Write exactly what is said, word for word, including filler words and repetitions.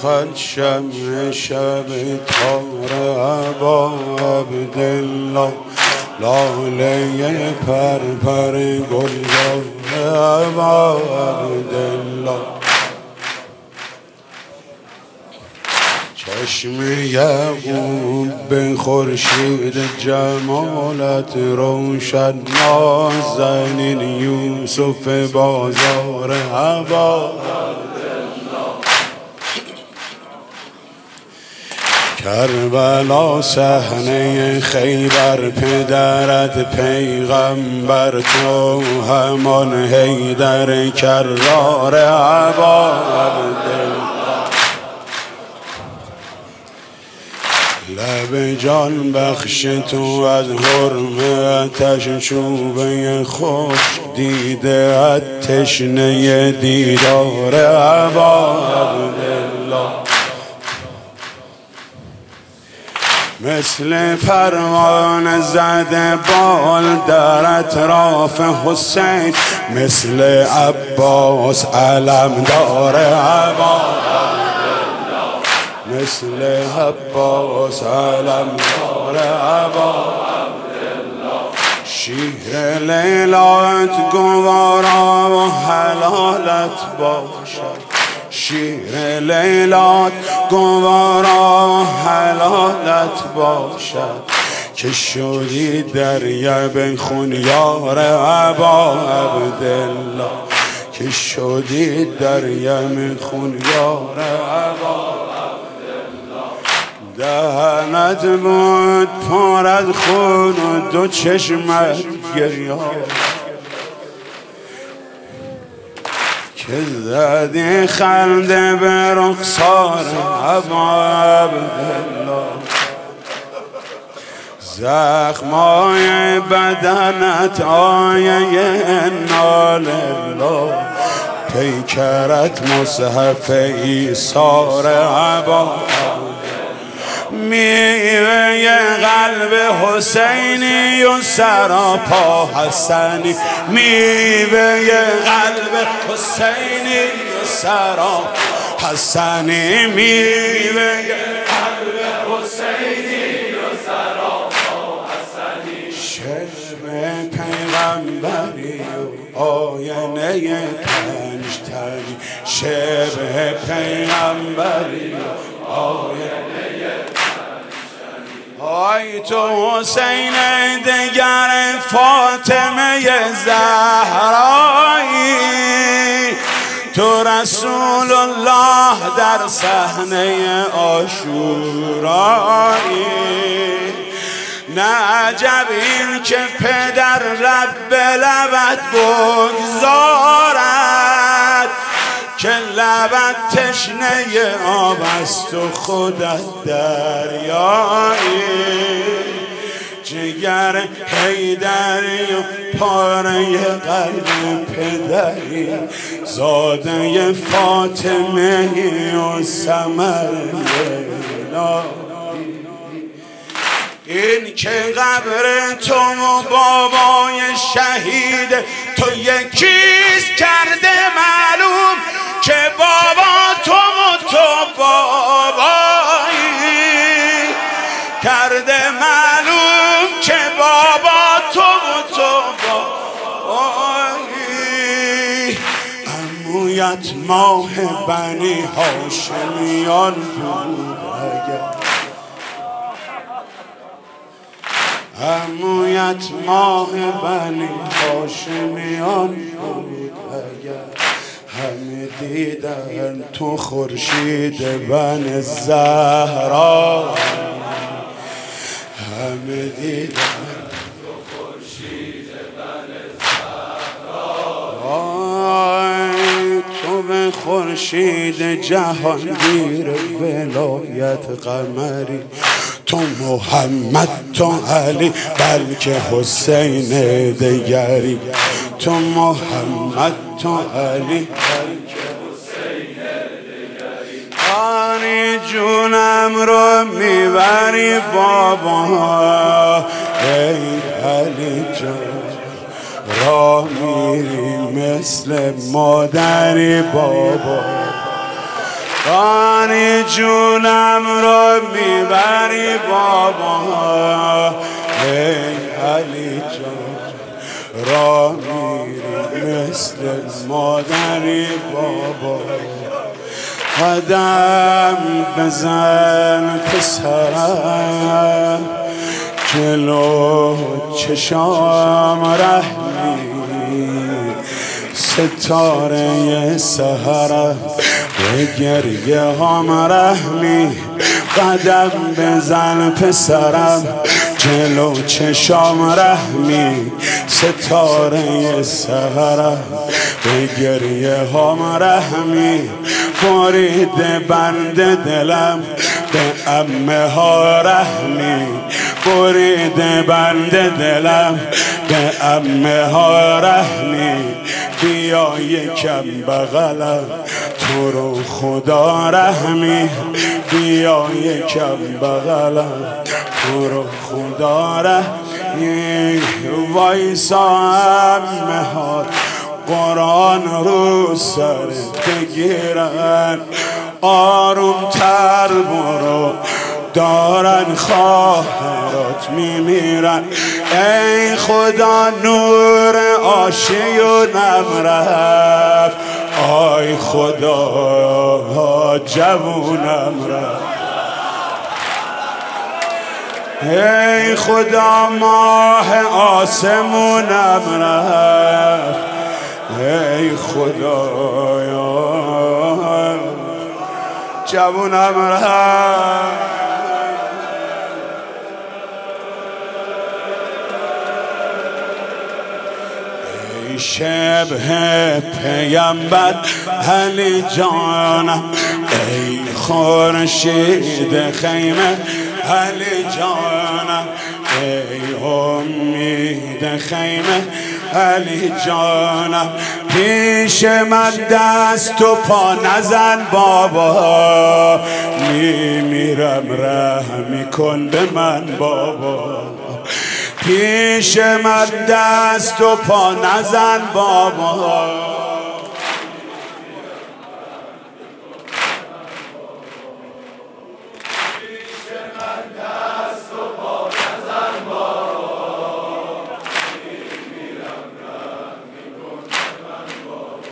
خد شمع شب تار ابا عبدالله، لاله پر پر گلزار ابا عبدالله. چشم یعقوب به خورشید جمالت روشن، نازنین یوسف بازار ابا کربلا صحنه خیبر، پدرت پیغمبر تو همان حیدر کرار ابا عبدالله. لب جان بخش تو از حرمتش، چوبه خوش دیده ات تشنه دیدار ابا عبدالله. مثل پروانه زده بال در اطراف حسین، مثل عباس علمدار ابا عبدالله، مثل عباس علمدار ابا عبدالله. شیر لیلات گوارا و حلالت باشد، شیر لیلات گوارا حلالت باشد، که شدی دریا به خون یار ابا عبدالله، که شدی دریا به خون یار ابا عبدالله. دهنت بود پر از خون و دو چشمت گریه، که زدی خنده به رخسار ابا عبدالله. زخمای بدنت آیه انا لله، پیکرت مصحف ایثار ابا میوه قلب حسینی و سراپا حسنی، میوه قلب حسینی و سراپا حسنی، میوه قلب حسینی و سراپا حسنی. شب پیغمبری و آینه پنجتنی، شب پیغمبری و آینه. آی تو حسین دگر فاطمه زهرایی، تو رسول الله در صحنه عاشورایی. نه عجب این که پدر لب به لبت بگذارد، که لبت تشنه آب است و خودت دریایی. جگر حیدری و پاره قلب پدری، زاده فاطمه و ثمر لیلا. این که قبر تو و بابای شهید تو یکیست کرده معلوم، که بابا تو و تو بابایی، کرده معلوم که بابا تو و تو بابایی. عمویت ماه بنی هاشمیان بود اگر، عمویت ماه بنی هاشمیان بود اگر، همه دیدن تو خورشید بن زهرا، همه دیدن تو خورشید بن زهرا. تو به خورشید جهانگیر ولایت قمری، تو محمد تو علی بلکه حسین دگری، تو محمد تو علی بلکه حسین دگری. آنی جونم رو میبری بابا، ای علی جان را میری مثل مادری بابا. بانی جونم رو میبری بابا، ای علی جان را میری مثل مادری بابا. قدم بزن پسرم جلو چشام رحمی، ستاره سحرم به گریه هم رحمی. قدم بزن پسرم جلو چشام رحمی، ستاره سحرم به گریه هم رحمی. برید بند دلم به عمه ها رحمی، برید بند دلم به عمه ها رحمی. بیا یکم بغلم تو رو خدا رحمی، بیا یکم بغلم تو رو خدا رحمی. وایسا عمه ها قرآن رو سر بگیرن، آروم تر برو دارن خواهرات میمیرن. ای خدا نور آشیونم رفت، آی خدا جوونم رفت. ای خدا ماه آسمونم رفت، ای خدایا جوونم رفت. ای شبه پیامبر علی جانم، ای خورشید خیمه علی جانم، ای امید خیمه علی جانم. پیش من دست و پا نزن بابا، میمیرم رحمی کن به من بابا. پیش من دست و پا نزن بابا،